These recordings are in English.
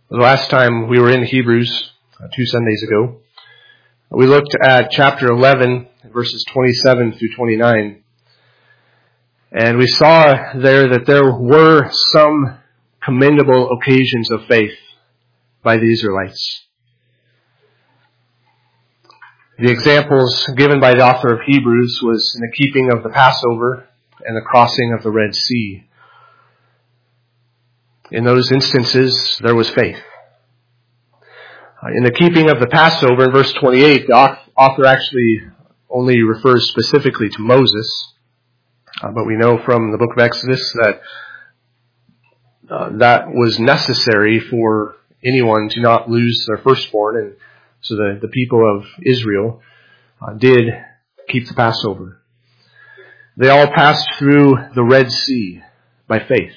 The last time we were in Hebrews, 2 Sundays ago, we looked at chapter 11, verses 27 through 29. And we saw there that there were some commendable occasions of faith by the Israelites. The examples given by the author of Hebrews was in the keeping of the Passover and the crossing of the Red Sea. In those instances, there was faith. In the keeping of the Passover, in verse 28, the author actually only refers specifically to Moses. But we know from the book of Exodus that that was necessary for anyone to not lose their firstborn. And so the people of Israel did keep the Passover. They all passed through the Red Sea by faith.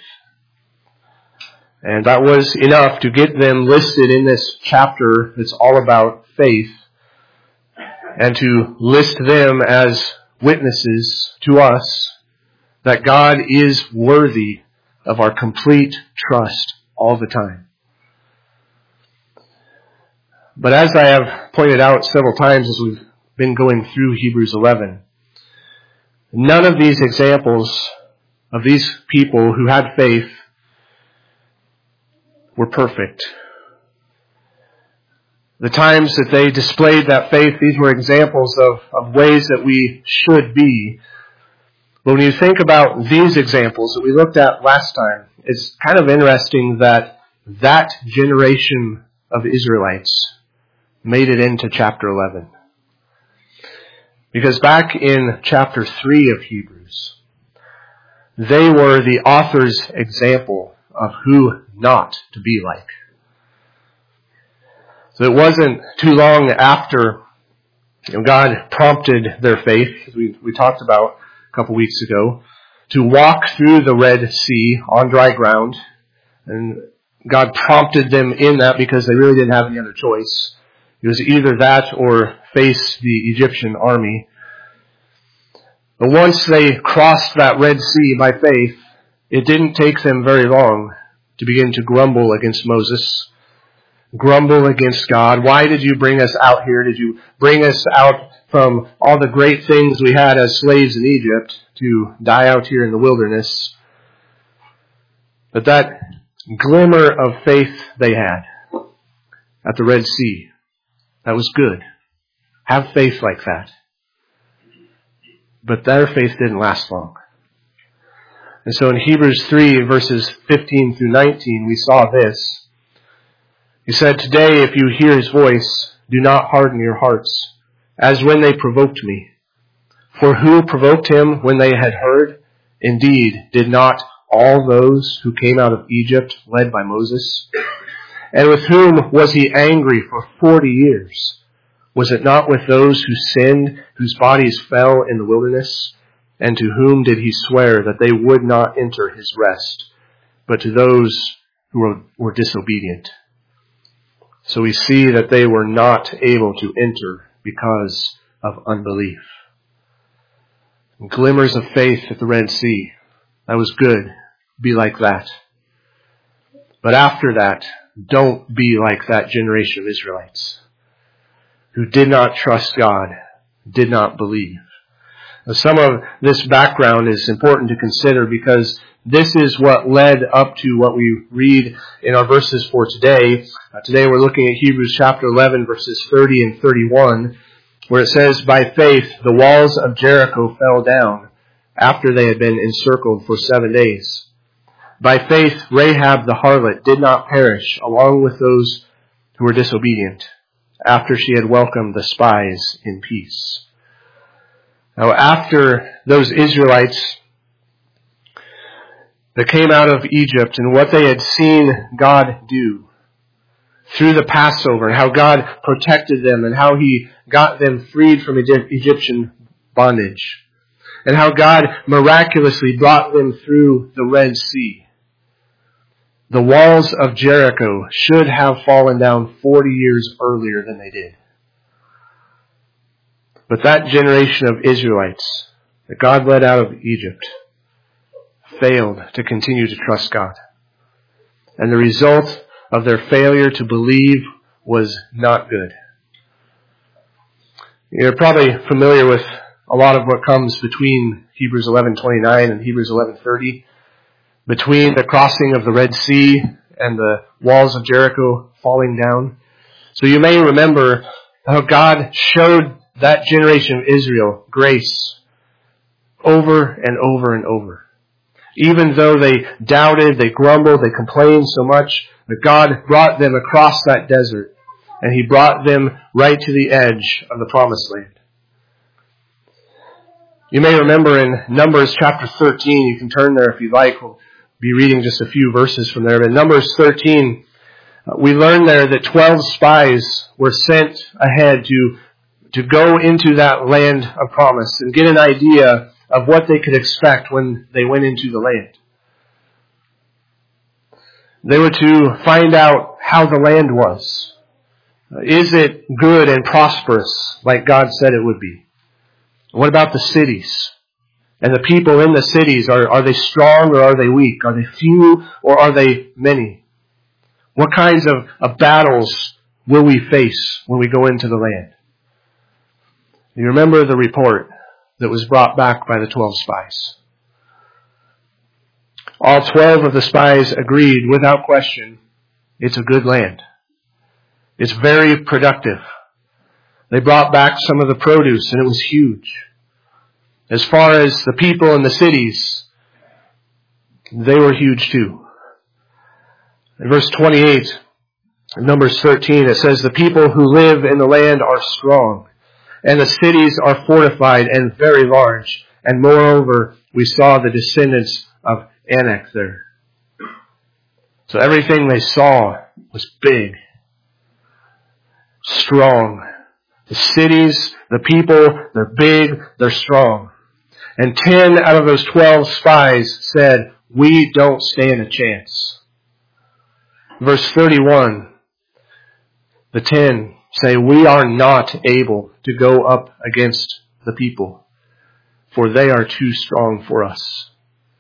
And that was enough to get them listed in this chapter that's all about faith, and to list them as witnesses to us that God is worthy of our complete trust all the time. But as I have pointed out several times as we've been going through Hebrews 11, none of these examples of these people who had faith were perfect. The times that they displayed that faith, these were examples of ways that we should be. But when you think about these examples that we looked at last time, it's kind of interesting that that generation of Israelites made it into chapter 11. Because back in chapter 3 of Hebrews, they were the author's example of who not to be like. So it wasn't too long after God prompted their faith, as we talked about a couple weeks ago, to walk through the Red Sea on dry ground. And God prompted them in that because they really didn't have any other choice. It was either that or face the Egyptian army. But once they crossed that Red Sea by faith, it didn't take them very long to begin to grumble against Moses, grumble against God. Why did you bring us out here? Did you bring us out from all the great things we had as slaves in Egypt to die out here in the wilderness? But that glimmer of faith they had at the Red Sea, that was good. Have faith like that. But their faith didn't last long. And so in Hebrews 3, verses 15 through 19, we saw this. He said, "Today, if you hear his voice, do not harden your hearts, as when they provoked me. For who provoked him when they had heard? Indeed, did not all those who came out of Egypt, led by Moses? And with whom was he angry for 40 years? Was it not with those who sinned, whose bodies fell in the wilderness? And to whom did he swear that they would not enter his rest, but to those who were disobedient?" So we see that they were not able to enter because of unbelief. Glimmers of faith at the Red Sea. That was good. Be like that. But after that, don't be like that generation of Israelites who did not trust God, did not believe. Now, some of this background is important to consider because this is what led up to what we read in our verses for today. Today we're looking at Hebrews chapter 11, verses 30 and 31, where it says, "By faith the walls of Jericho fell down after they had been encircled for 7 days. By faith Rahab the harlot did not perish along with those who were disobedient, after she had welcomed the spies in peace." Now, after those Israelites that came out of Egypt and what they had seen God do through the Passover and how God protected them and how he got them freed from Egyptian bondage and how God miraculously brought them through the Red Sea, the walls of Jericho should have fallen down 40 years earlier than they did. But that generation of Israelites that God led out of Egypt failed to continue to trust God. And the result of their failure to believe was not good. You're probably familiar with a lot of what comes between Hebrews 11:29 and Hebrews 11:30, between the crossing of the Red Sea and the walls of Jericho falling down. So you may remember how God showed that generation of Israel grace over and over and over. Even though they doubted, they grumbled, they complained so much, that God brought them across that desert, and He brought them right to the edge of the Promised Land. You may remember in Numbers chapter 13, you can turn there if you'd like, we'll be reading just a few verses from there, but in Numbers 13, we learn there that 12 spies were sent ahead to go into that land of promise and get an idea of what they could expect when they went into the land. They were to find out how the land was. Is it good and prosperous like God said it would be? What about the cities? And the people in the cities, are they strong or are they weak? Are they few or are they many? What kinds of battles will we face when we go into the land? You remember the report that was brought back by the 12 spies. All 12 of the spies agreed without question, it's a good land. It's very productive. They brought back some of the produce and it was huge. As far as the people in the cities, they were huge too. In verse 28, in Numbers 13, it says, the people who live in the land are strong, and the cities are fortified and very large. And moreover, we saw the descendants of Anak there. So everything they saw was big, strong. The cities, the people, they're big, they're strong. And 10 out of those 12 spies said, we don't stand a chance. Verse 31, the 10 say, we are not able to go up against the people, for they are too strong for us.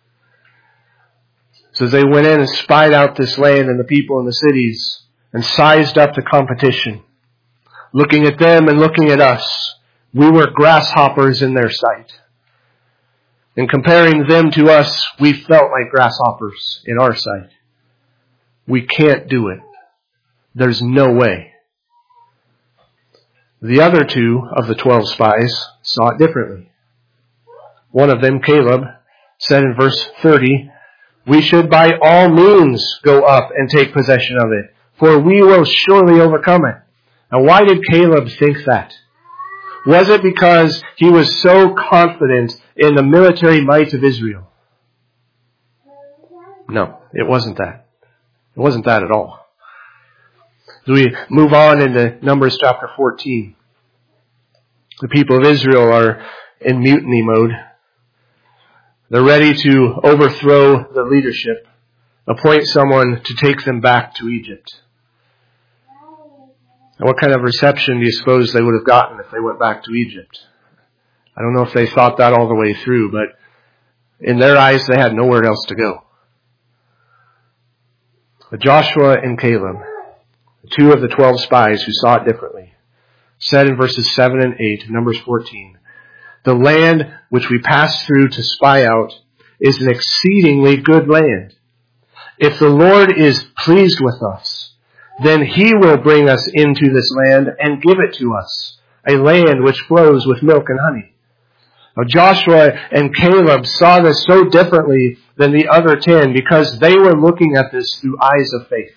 So they went in and spied out this land and the people in the cities and sized up the competition. Looking at them and looking at us, we were grasshoppers in their sight. And comparing them to us, we felt like grasshoppers in our sight. We can't do it. There's no way. The other 2 of the 12 spies saw it differently. One of them, Caleb, said in verse 30, we should by all means go up and take possession of it, for we will surely overcome it. Now why did Caleb think that? Was it because he was so confident in the military might of Israel? No, it wasn't that. It wasn't that at all. So we move on into Numbers chapter 14. The people of Israel are in mutiny mode. They're ready to overthrow the leadership, appoint someone to take them back to Egypt. And what kind of reception do you suppose they would have gotten if they went back to Egypt? I don't know if they thought that all the way through, but in their eyes they had nowhere else to go. But Joshua and Caleb, 2 of the 12 spies who saw it differently, said in verses 7 and 8, Numbers 14, the land which we passed through to spy out is an exceedingly good land. If the Lord is pleased with us, then He will bring us into this land and give it to us, a land which flows with milk and honey. Now Joshua and Caleb saw this so differently than the other 10 because they were looking at this through eyes of faith.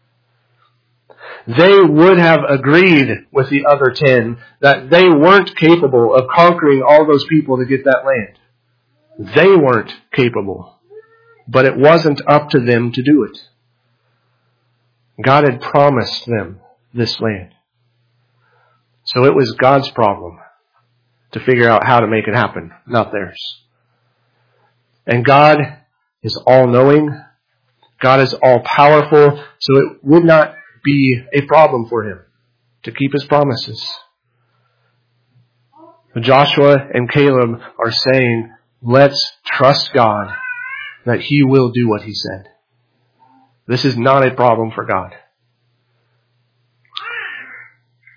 They would have agreed with the other 10 that they weren't capable of conquering all those people to get that land. They weren't capable, but it wasn't up to them to do it. God had promised them this land. So it was God's problem to figure out how to make it happen, not theirs. And God is all-knowing. God is all-powerful, so it would not be a problem for Him to keep His promises. Joshua and Caleb are saying, let's trust God that He will do what He said. This is not a problem for God.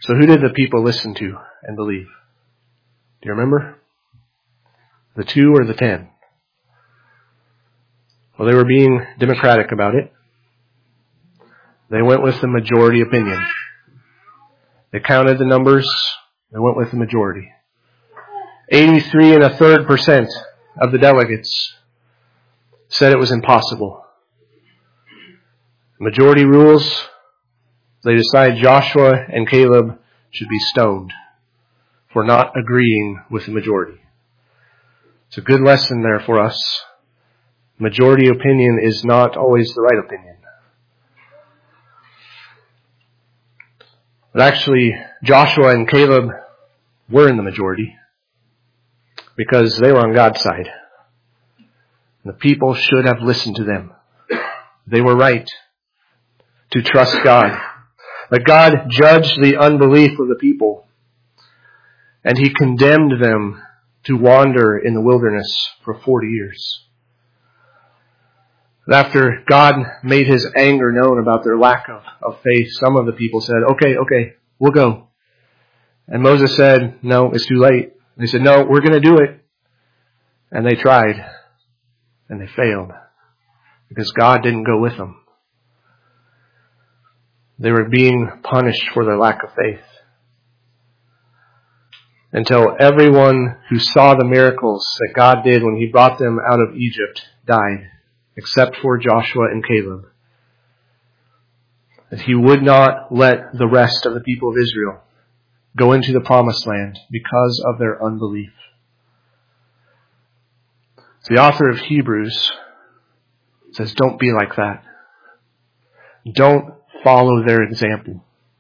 So who did the people listen to and believe? Do you remember? The 2 or the 10? Well, they were being democratic about it. They went with the majority opinion. They counted the numbers. They went with the majority. 83 1/3% of the delegates said it was impossible. Majority rules. They decide Joshua and Caleb should be stoned for not agreeing with the majority. It's a good lesson there for us. Majority opinion is not always the right opinion. But actually, Joshua and Caleb were in the majority because they were on God's side. The people should have listened to them. They were right to trust God. But God judged the unbelief of the people, and He condemned them to wander in the wilderness for 40 years. After God made His anger known about their lack of faith, some of the people said, okay, we'll go. And Moses said, no, it's too late. They said, no, we're going to do it. And they tried, and they failed, because God didn't go with them. They were being punished for their lack of faith. Until everyone who saw the miracles that God did when He brought them out of Egypt died, except for Joshua and Caleb. That He would not let the rest of the people of Israel go into the promised land because of their unbelief. So the author of Hebrews says, don't be like that. Don't follow their example.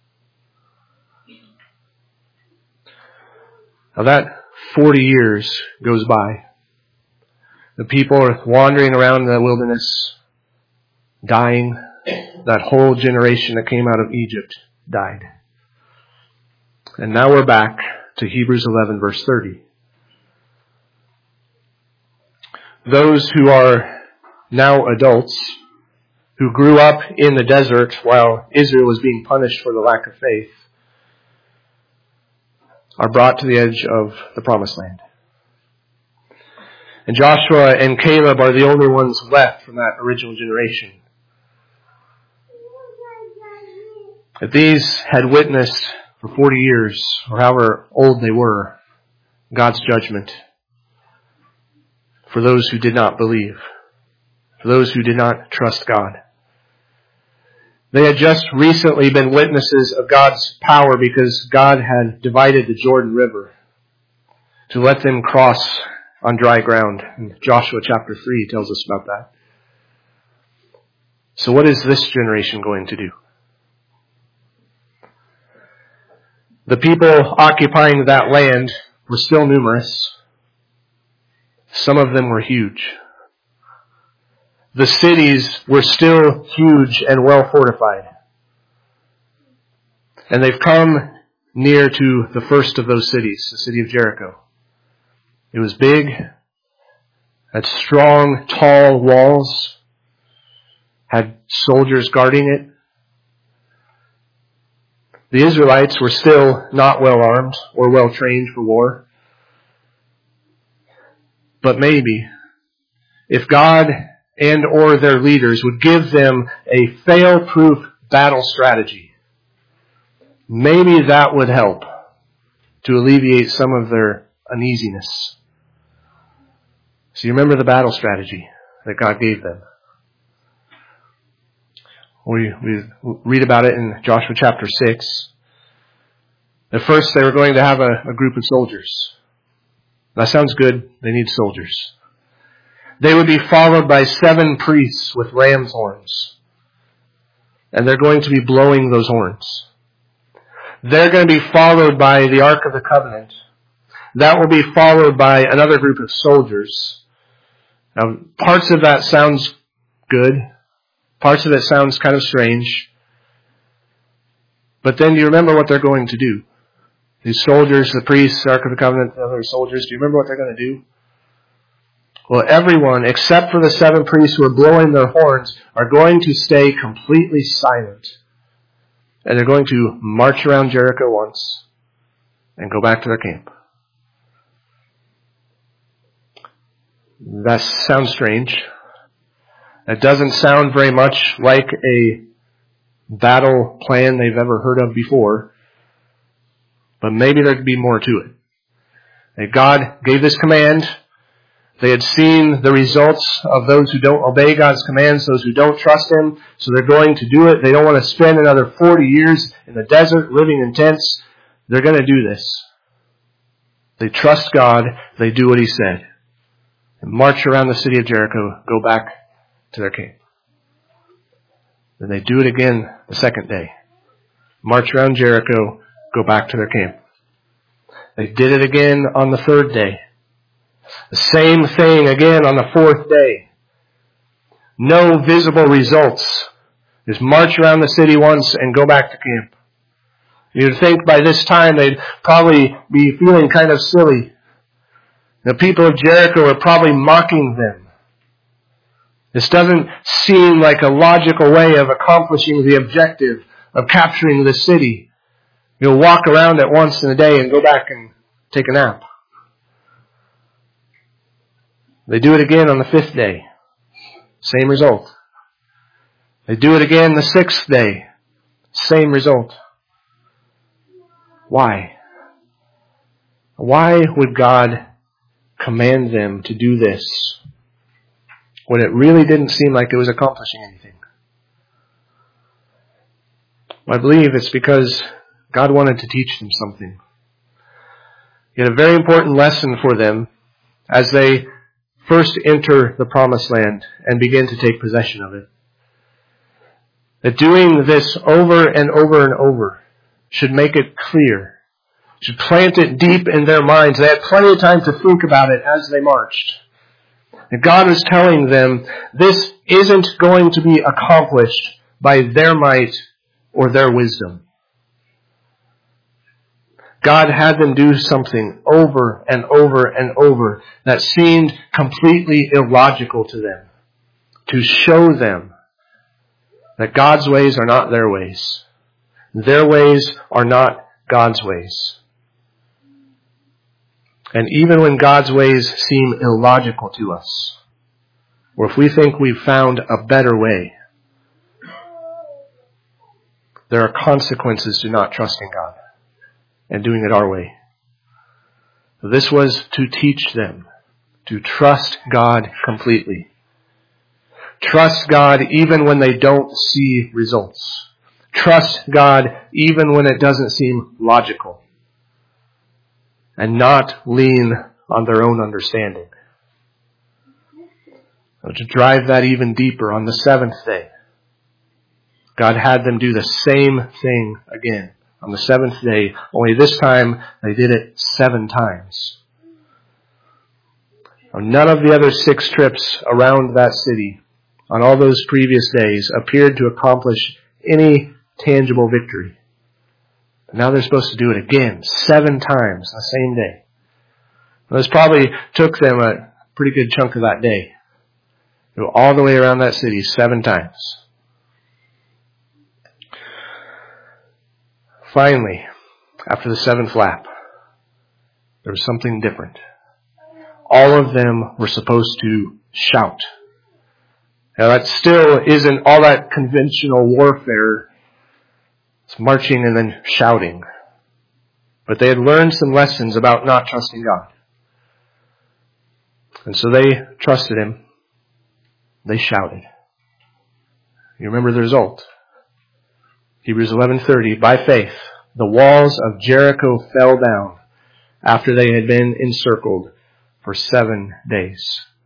Now that 40 years goes by. The people are wandering around in the wilderness, dying. That whole generation that came out of Egypt died. And now we're back to Hebrews 11 verse 30. Those who are now adults, who grew up in the desert while Israel was being punished for the lack of faith, are brought to the edge of the promised land. And Joshua and Caleb are the only ones left from that original generation. If these had witnessed for 40 years, or however old they were, God's judgment for those who did not believe, for those who did not trust God. They had just recently been witnesses of God's power because God had divided the Jordan River to let them cross on dry ground. And Joshua chapter 3 tells us about that. So what is this generation going to do? The people occupying that land were still numerous. Some of them were huge. The cities were still huge and well fortified. And they've come near to the first of those cities, the city of Jericho. It was big, had strong, tall walls, had soldiers guarding it. The Israelites were still not well armed or well trained for war. But maybe, if God and or their leaders would give them a fail-proof battle strategy, maybe that would help to alleviate some of their uneasiness. So you remember the battle strategy that God gave them. We read about it in Joshua chapter 6. At first they were going to have a group of soldiers. That sounds good. They need soldiers. They would be followed by 7 priests with ram's horns. And they're going to be blowing those horns. They're going to be followed by the Ark of the Covenant. That will be followed by another group of soldiers. Now, parts of that sounds good. Parts of it sounds kind of strange. But then do you remember what they're going to do? These soldiers, the priests, the Ark of the Covenant, the other soldiers, do you remember what they're going to do? Well, everyone, except for the 7 priests who are blowing their horns, are going to stay completely silent and they're going to march around Jericho once and go back to their camp. That sounds strange. It doesn't sound very much like a battle plan they've ever heard of before, but maybe there could be more to it. That God gave this command. They had seen the results of those who don't obey God's commands, those who don't trust Him, so they're going to do it. They don't want to spend another 40 years in the desert living in tents. They're going to do this. They trust God. They do what He said. And march around the city of Jericho, go back to their camp. Then they do it again the second day. March around Jericho, go back to their camp. They did it again on the third day. The same thing again on the fourth day. No visible results. Just march around the city once and go back to camp. You'd think by this time they'd probably be feeling kind of silly. The people of Jericho are probably mocking them. This doesn't seem like a logical way of accomplishing the objective of capturing the city. You'll walk around it once in a day and go back and take a nap. They do it again on the fifth day. Same result. They do it again the sixth day. Same result. Why? Why would God command them to do this when it really didn't seem like it was accomplishing anything? I believe it's because God wanted to teach them something. He had a very important lesson for them as they first enter the promised land and begin to take possession of it. That doing this over and over and over should make it clear, should plant it deep in their minds. They had plenty of time to think about it as they marched. And God was telling them this isn't going to be accomplished by their might or their wisdom. God had them do something over and over and over that seemed completely illogical to them, to show them that God's ways are not their ways. Their ways are not God's ways. And even when God's ways seem illogical to us, or if we think we've found a better way, there are consequences to not trusting God and doing it our way. This was to teach them to trust God completely. Trust God even when they don't see results. Trust God even when it doesn't seem logical. And not lean on their own understanding. So to drive that even deeper, on the seventh day, God had them do the same thing again. On the seventh day, only this time they did it 7 times. None of the other 6 trips around that city on all those previous days appeared to accomplish any tangible victory. But now they're supposed to do it again 7 times the same day. This probably took them a pretty good chunk of that day. Go all the way around that city 7 times. Finally, after the 7th lap, there was something different. All of them were supposed to shout. Now that still isn't all that conventional warfare. It's marching and then shouting. But they had learned some lessons about not trusting God. And so they trusted Him. They shouted. You remember the result. Hebrews 11:30, by faith, the walls of Jericho fell down after they had been encircled for 7 days.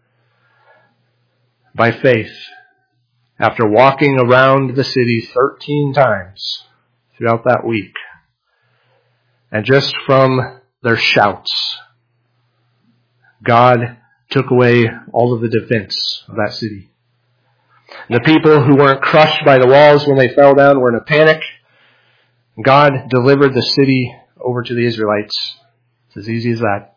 By faith, after walking around the city 13 times throughout that week, and just from their shouts, God took away all of the defense of that city. And the people who weren't crushed by the walls when they fell down were in a panic. God delivered the city over to the Israelites. It's as easy as that.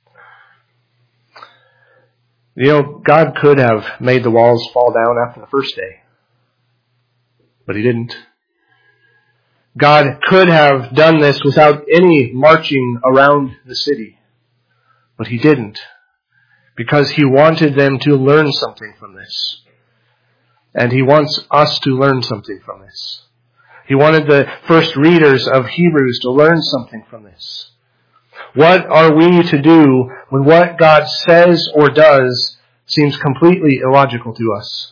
You know, God could have made the walls fall down after the first day. But He didn't. God could have done this without any marching around the city, but He didn't, because He wanted them to learn something from this. And He wants us to learn something from this. He wanted the first readers of Hebrews to learn something from this. What are we to do when what God says or does seems completely illogical to us?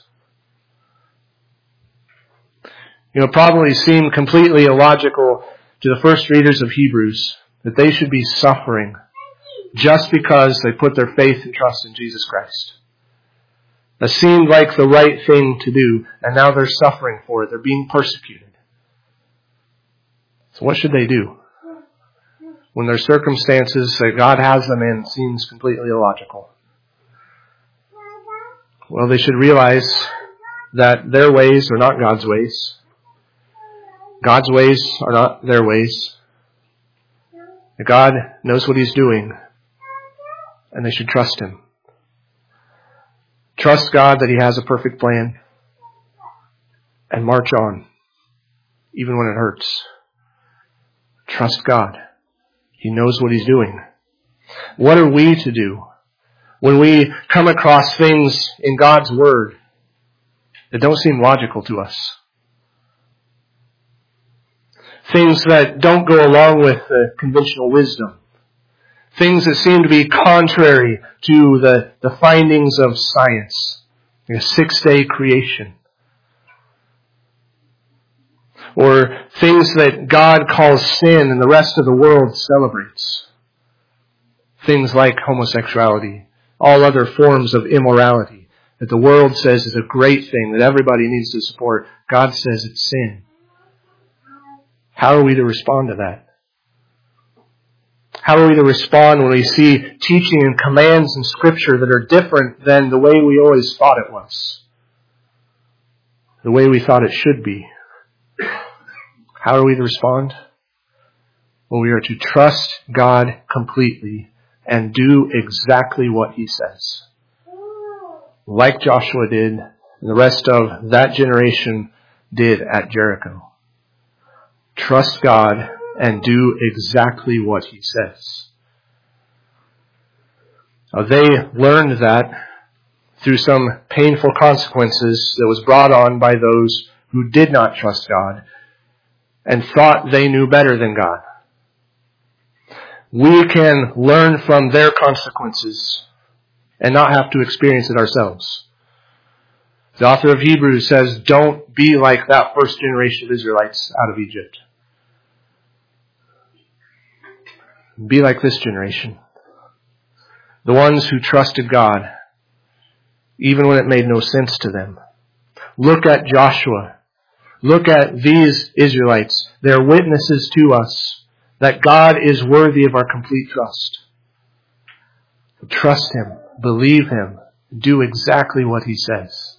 It probably seemed completely illogical to the first readers of Hebrews that they should be suffering just because they put their faith and trust in Jesus Christ. That seemed like the right thing to do, and now they're suffering for it. They're being persecuted. So what should they do when their circumstances that God has them in seems completely illogical? Well, they should realize that their ways are not God's ways. God's ways are not their ways. That God knows what He's doing, and they should trust Him. Trust God that He has a perfect plan, and march on, even when it hurts. Trust God. He knows what He's doing. What are we to do when we come across things in God's Word that don't seem logical to us? Things that don't go along with the conventional wisdom. Things that seem to be contrary to the findings of science. Like a 6-day creation. Or things that God calls sin and the rest of the world celebrates. Things like homosexuality, all other forms of immorality that the world says is a great thing that everybody needs to support. God says it's sin. How are we to respond to that? How are we to respond when we see teaching and commands in Scripture that are different than the way we always thought it was? The way we thought it should be? How are we to respond? Well, we are to trust God completely and do exactly what He says. Like Joshua did, and the rest of that generation did at Jericho. Trust God and do exactly what He says. Now, they learned that through some painful consequences that was brought on by those who did not trust God and thought they knew better than God. We can learn from their consequences and not have to experience it ourselves. The author of Hebrews says, don't be like that first generation of Israelites out of Egypt. Be like this generation. The ones who trusted God, even when it made no sense to them. Look at Joshua. Look at these Israelites. They're witnesses to us that God is worthy of our complete trust. Trust Him. Believe Him. Do exactly what He says.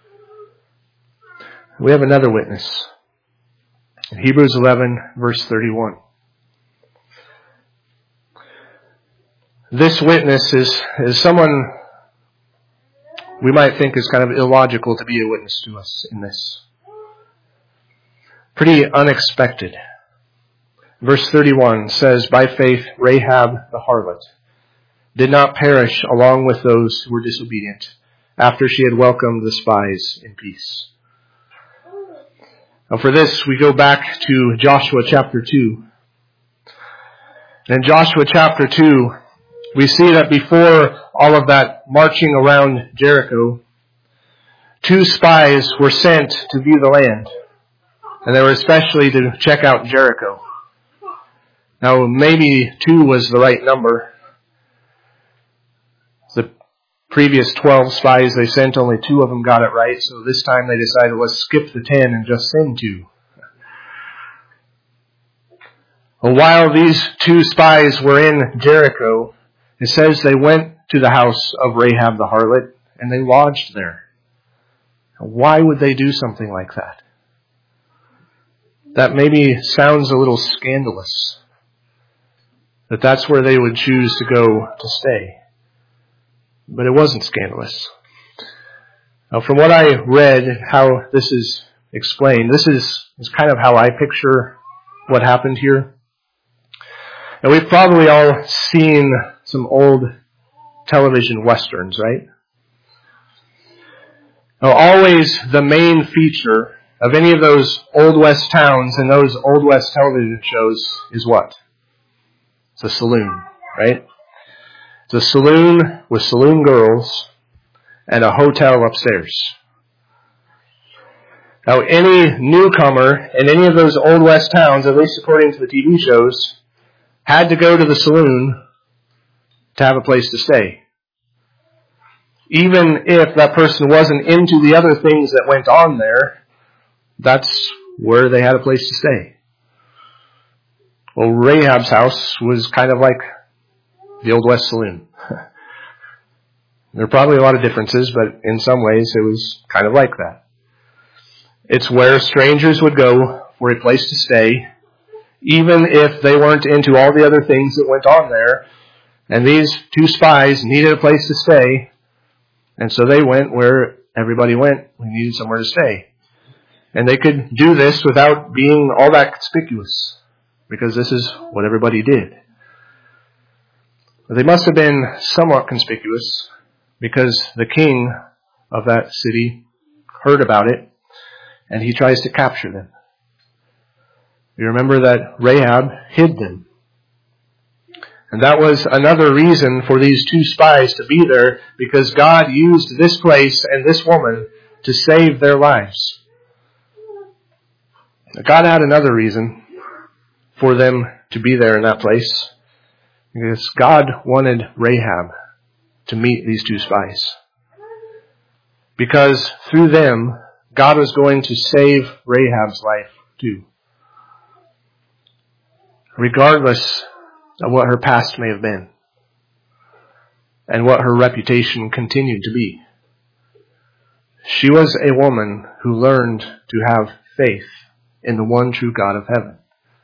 We have another witness. In Hebrews 11, verse 31. This witness is someone we might think is kind of illogical to be a witness to us in this. Pretty unexpected. Verse 31 says, by faith Rahab the harlot did not perish along with those who were disobedient after she had welcomed the spies in peace. Now for this, we go back to Joshua chapter 2. And in Joshua chapter 2, we see that before all of that marching around Jericho, 2 spies were sent to view the land. And they were especially to check out Jericho. Now maybe 2 was the right number. The previous 12 spies they sent, only 2 of them got it right. So this time they decided, let's skip the 10 and just send 2. Well, while these 2 spies were in Jericho, it says they went to the house of Rahab the harlot and they lodged there. Now, why would they do something like that? That maybe sounds a little scandalous. That that's where they would choose to go to stay. But it wasn't scandalous. Now, from what I read, how this is explained, this is kind of how I picture what happened here? And we've probably all seen some old television westerns, right? Now, always the main feature of any of those Old West towns and those Old West television shows is what? It's a saloon, right? It's a saloon with saloon girls and a hotel upstairs. Now, any newcomer in any of those Old West towns, at least according to the TV shows, had to go to the saloon to have a place to stay. Even if that person wasn't into the other things that went on there, that's where they had a place to stay. Well, Rahab's house was kind of like the Old West saloon. There are probably a lot of differences, but in some ways it was kind of like that. It's where strangers would go for a place to stay, even if they weren't into all the other things that went on there. And these two spies needed a place to stay, and so they went where everybody went. We needed somewhere to stay. And they could do this without being all that conspicuous, because this is what everybody did. But they must have been somewhat conspicuous, because the king of that city heard about it, and he tries to capture them. You remember that Rahab hid them. And that was another reason for these two spies to be there, because God used this place and this woman to save their lives. God had another reason for them to be there in that place, because God wanted Rahab to meet these two spies. Because through them, God was going to save Rahab's life too. Regardless of what her past may have been, and what her reputation continued to be. She was a woman who learned to have faith in the one true God of heaven.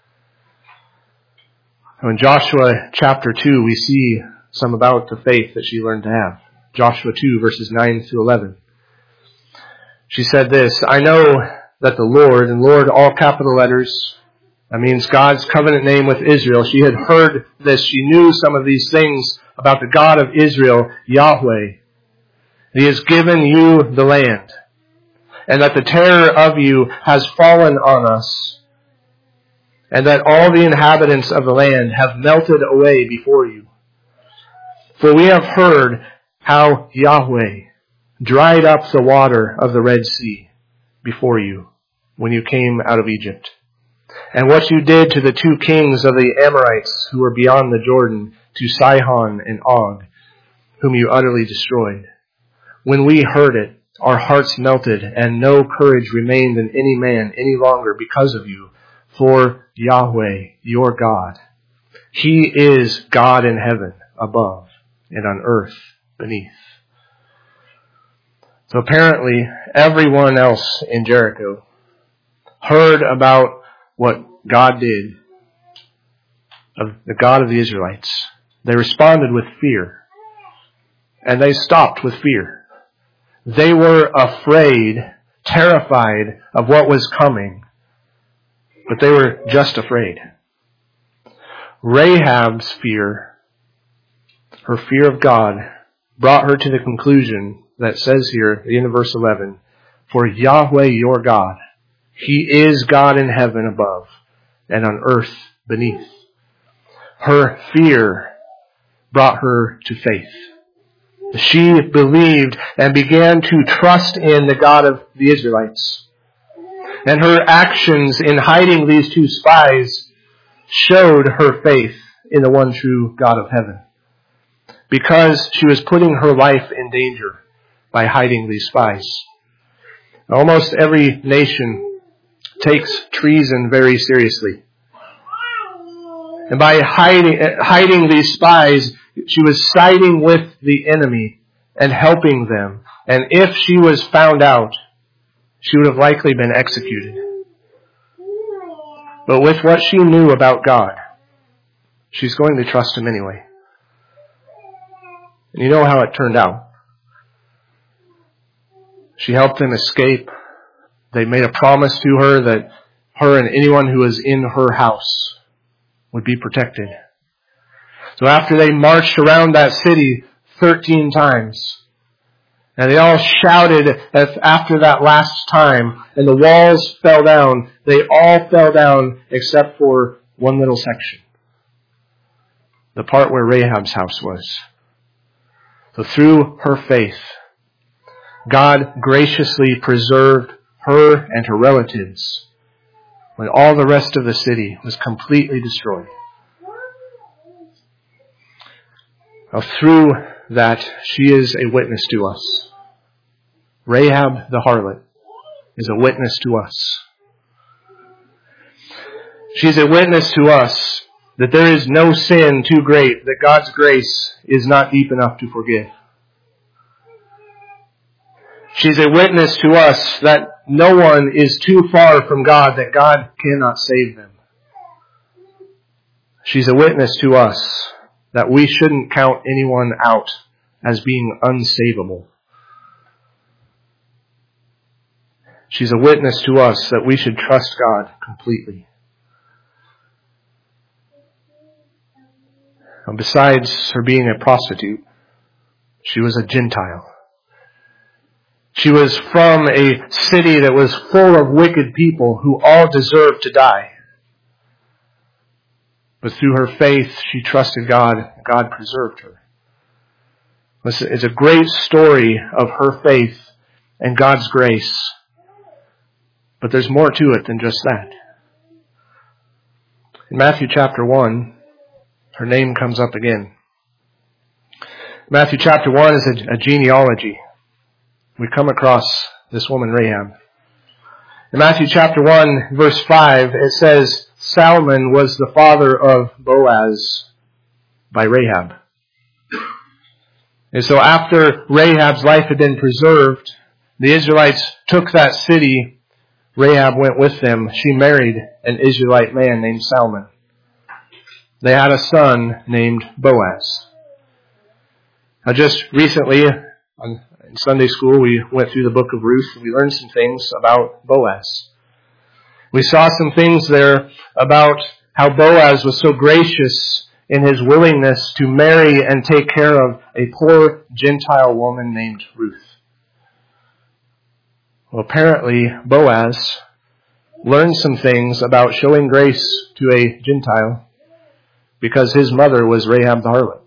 In Joshua chapter 2, we see some about the faith that she learned to have. Joshua 2, verses 9 through 11. She said this, "I know that the Lord," and Lord all capital letters, that means God's covenant name with Israel. She had heard this. She knew some of these things about the God of Israel, Yahweh. He has given you the land, and that the terror of you has fallen on us, and that all the inhabitants of the land have melted away before you. For we have heard how Yahweh dried up the water of the Red Sea before you when you came out of Egypt, and what you did to the two kings of the Amorites who were beyond the Jordan, to Sihon and Og, whom you utterly destroyed. When we heard it, our hearts melted, and no courage remained in any man any longer because of you. For Yahweh, your God, He is God in heaven above and on earth beneath." So apparently, everyone else in Jericho heard about what God did, of the God of the Israelites. They responded with fear, and they stopped with fear. They were afraid, terrified of what was coming, but they were just afraid. Rahab's fear, her fear of God, brought her to the conclusion that says here at the end of verse 11, "For Yahweh your God, He is God in heaven above and on earth beneath." Her fear brought her to faith. She believed and began to trust in the God of the Israelites. And her actions in hiding these two spies showed her faith in the one true God of heaven, because she was putting her life in danger by hiding these spies. Almost every nation takes treason very seriously. And by hiding these spies, she was siding with the enemy and helping them. And if she was found out, she would have likely been executed. But with what she knew about God, she's going to trust Him anyway. And you know how it turned out. She helped them escape. They made a promise to her that her and anyone who was in her house would be protected. So after they marched around that city 13 times, and they all shouted after that last time, and the walls fell down, they all fell down except for one little section. The part where Rahab's house was. So through her faith, God graciously preserved her and her relatives when all the rest of the city was completely destroyed. Now, through that, she is a witness to us. Rahab the harlot is a witness to us. She's a witness to us that there is no sin too great, that God's grace is not deep enough to forgive. She's a witness to us that no one is too far from God, that God cannot save them. She's a witness to us that we shouldn't count anyone out as being unsavable. She's a witness to us that we should trust God completely. And besides her being a prostitute, she was a Gentile. She was from a city that was full of wicked people who all deserved to die. But through her faith, she trusted God. God preserved her. It's a great story of her faith and God's grace. But there's more to it than just that. In Matthew chapter 1, her name comes up again. Matthew chapter 1 is a genealogy. We come across this woman Rahab. In Matthew chapter 1, verse 5, it says, Salmon was the father of Boaz by Rahab. And so after Rahab's life had been preserved, the Israelites took that city. Rahab went with them. She married an Israelite man named Salmon. They had a son named Boaz. Now just recently, in Sunday school, we went through the book of Ruth and we learned some things about Boaz. We saw some things there about how Boaz was so gracious in his willingness to marry and take care of a poor Gentile woman named Ruth. Well, apparently Boaz learned some things about showing grace to a Gentile because his mother was Rahab the harlot.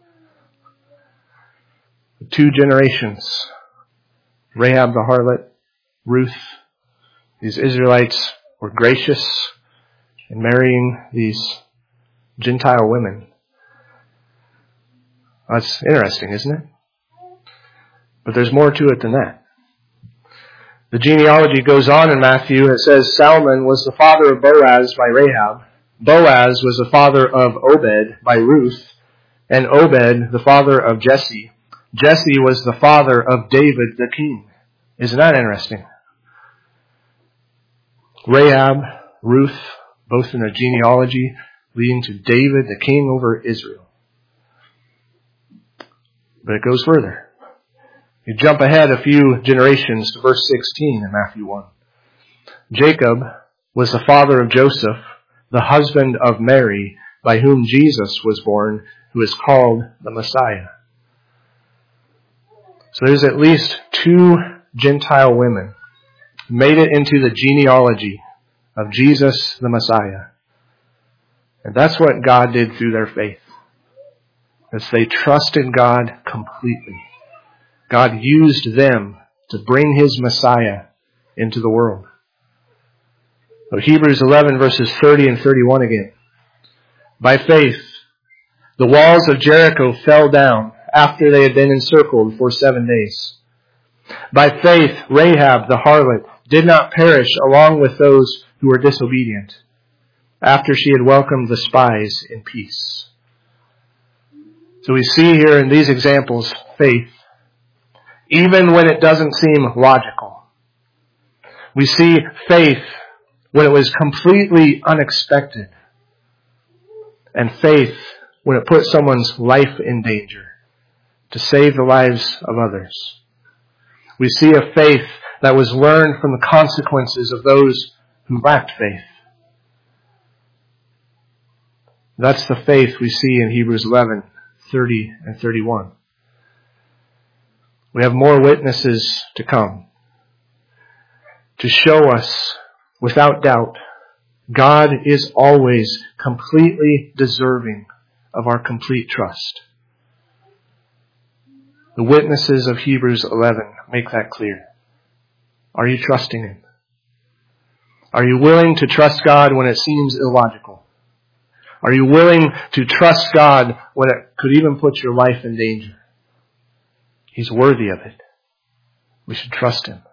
2 generations. Rahab the harlot, Ruth. These Israelites were gracious in marrying these Gentile women. That's interesting, isn't it? But there's more to it than that. The genealogy goes on in Matthew. It says Salmon was the father of Boaz by Rahab. Boaz was the father of Obed by Ruth. And Obed the father of Jesse. Jesse was the father of David the king. Isn't that interesting? Rahab, Ruth, both in a genealogy leading to David the king over Israel. But it goes further. You jump ahead a few generations to verse 16 in Matthew 1. Jacob was the father of Joseph, the husband of Mary, by whom Jesus was born, who is called the Messiah. So there's at least 2 Gentile women who made it into the genealogy of Jesus the Messiah. And that's what God did through their faith. As they trusted God completely. God used them to bring His Messiah into the world. So Hebrews 11 verses 30 and 31 again. By faith, the walls of Jericho fell down after they had been encircled for 7 days. By faith, Rahab the harlot did not perish along with those who were disobedient, after she had welcomed the spies in peace. So we see here in these examples faith, even when it doesn't seem logical. We see faith when it was completely unexpected, and faith when it put someone's life in danger to save the lives of others. We see a faith that was learned from the consequences of those who lacked faith. That's the faith we see in Hebrews 11:30 and 31. We have more witnesses to come to show us without doubt God is always completely deserving of our complete trust. The witnesses of Hebrews 11 make that clear. Are you trusting Him? Are you willing to trust God when it seems illogical? Are you willing to trust God when it could even put your life in danger? He's worthy of it. We should trust Him.